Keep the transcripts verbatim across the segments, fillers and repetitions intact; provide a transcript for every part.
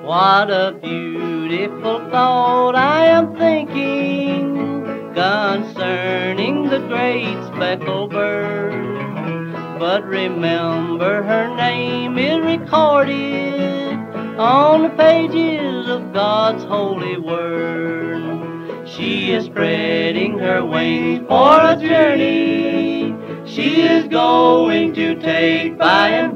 What a beautiful thought I am thinking concerning the great speckled bird. But remember, her name is recorded on the pages of God's holy word. She is spreading her wings for a journey she is going to take by and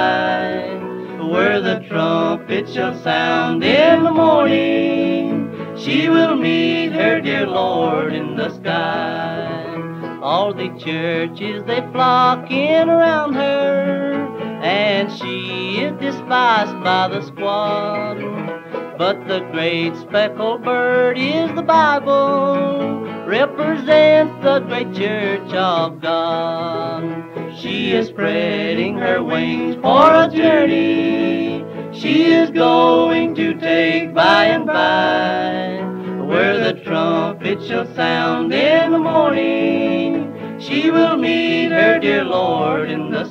by, where the trumpet shall sound in the morning. She will meet her dear Lord in the sky. All the churches, they flock in around her, and she is despised by the squad. But the great speckled bird is the Bible, represents the great church of God. She is spreading her wings for a journey she is going to take by and by, where the trumpet shall sound in the morning. She will meet her dear Lord in the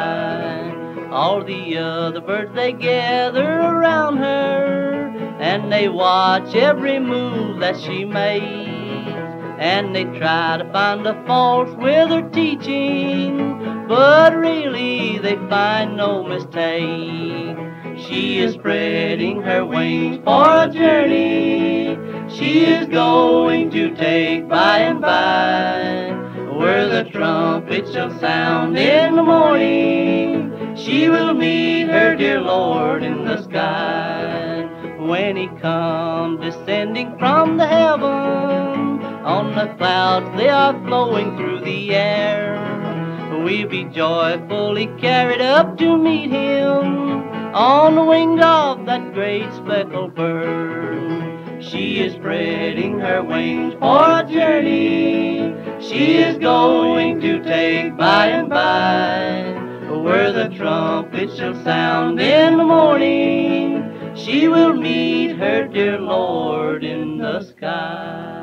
sky. All the other birds, they gather around her, and they watch every move that she makes, and they try to find a fault with her teaching, but really they find no mistake. She is spreading her wings for a journey she is going to take by and by, where the trumpet shall sound in the morning. She will meet her dear Lord in the sky. When he comes descending from the heaven, on the clouds they are flowing through the air, we'll be joyfully carried up to meet him on the wings of that great speckled bird. She is spreading her wings for a journey she is going to take by and by, where the trumpet shall sound in the morning. She will meet her dear Lord in the sky.